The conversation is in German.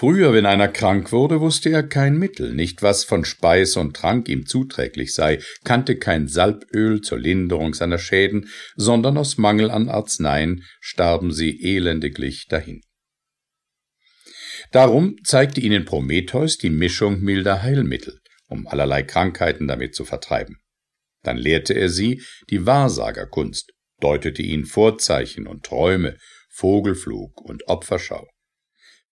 Früher, wenn einer krank wurde, wusste er kein Mittel, nicht was von Speis und Trank ihm zuträglich sei, kannte kein Salböl zur Linderung seiner Schäden, sondern aus Mangel an Arzneien starben sie elendiglich dahin. Darum zeigte ihnen Prometheus die Mischung milder Heilmittel, um allerlei Krankheiten damit zu vertreiben. Dann lehrte er sie die Wahrsagerkunst, deutete ihnen Vorzeichen und Träume, Vogelflug und Opferschau.